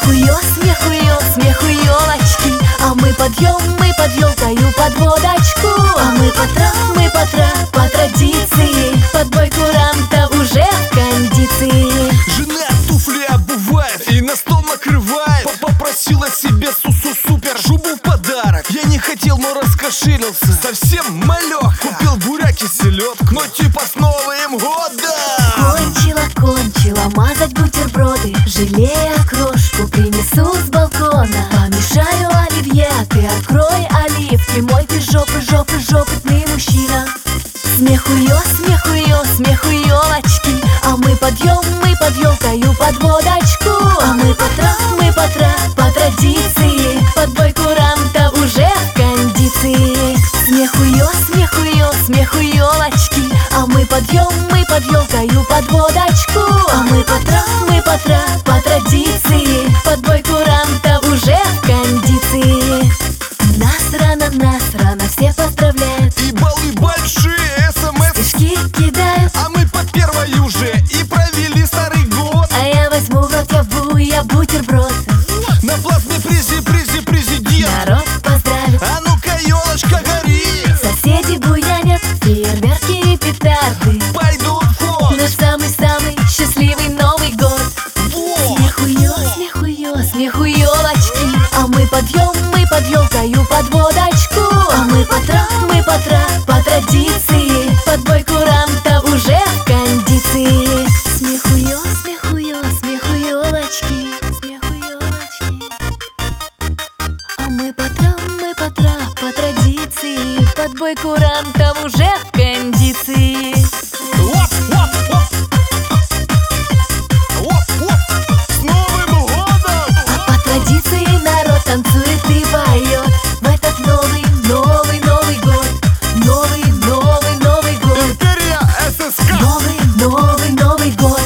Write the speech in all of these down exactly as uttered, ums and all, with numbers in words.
Смехуё, смехуё, смехуёлочки, а мы подъем, мы под ёлкою под водочку. А мы по тра, мы по тра, по традиции, под бой курантов уже в кондиции. Жена туфли обувает и на стол накрывает. Попросила себе сусу-супер шубу в подарок. Я не хотел, но раскошелился, совсем малёх. Купил буряк и селедку, но типа с Новым годом. Кончила, кончила мазать бутерброды, жалея крошку принесу с балкона. Помешаю оливье, ты открой оливки, мой ты жопы, жопы, жопытный мужчина. Смехуё, смехуё, смехуёлочки, а мы подъем, мы под ёлкою под водочку. А мы по тра, мы по тра, по традиции, под бой курантов уже в кондиции. Смехуё, смехуё, смехуёлочки, а мы подъем, мы под ёлкою под водочку. А мы по тра, мы по тра, по традиции, под бой курантов уже в кондиции. Нас рано, нас рано все поздравляют, И баллы большие, смс стишки кидают, а мы по первой уже и провели старый год. а я возьму в рот яву, я бутерброд. На платной призе, призе, президент. Народ поздравит, А ну-ка, ёлочка, гори. соседи буянят, фейерверки и петарды. Пойдут в ход. Наш самый-самый счастливый Новый год. Во. Смехуё, смехуё, смехуёлочки, а мы подъем, мы под ёлкою под водочку. А мы по тра, мы по тра, по традиции, под бой курантов уже в кондиции. Смехуё, смехуё, смехуёлочки, смехуёлочки, а мы по тра, мы по тра, по традиции, под бой курантов уже в кондиции. Оп, оп, оп. Оп, оп. С Новым годом. По традиции народ танцует и поет в этот новый, новый, Новый год. Новый, новый, Новый год. Империя ССК. Новый, новый, Новый год.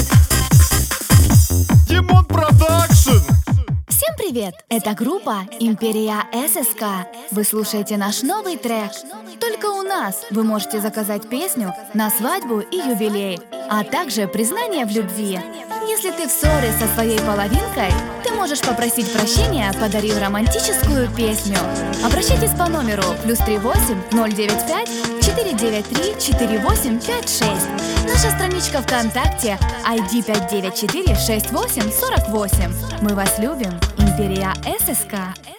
Димон Продакшн. Всем привет! Это группа Империя ССК. Вы слушаете наш новый трек. Только у нас вы можете заказать песню на свадьбу и юбилей, а также признание в любви. Если ты в ссоре со своей половинкой, ты можешь попросить прощения, подарив романтическую песню. Обращайтесь по номеру плюс три восемь ноль девять пять четыре девять три четыре восемь пять шесть. Наша страничка ВКонтакте ай ди пять девять четыре шесть восемь сорок восемь. Мы вас любим, Империя ССК.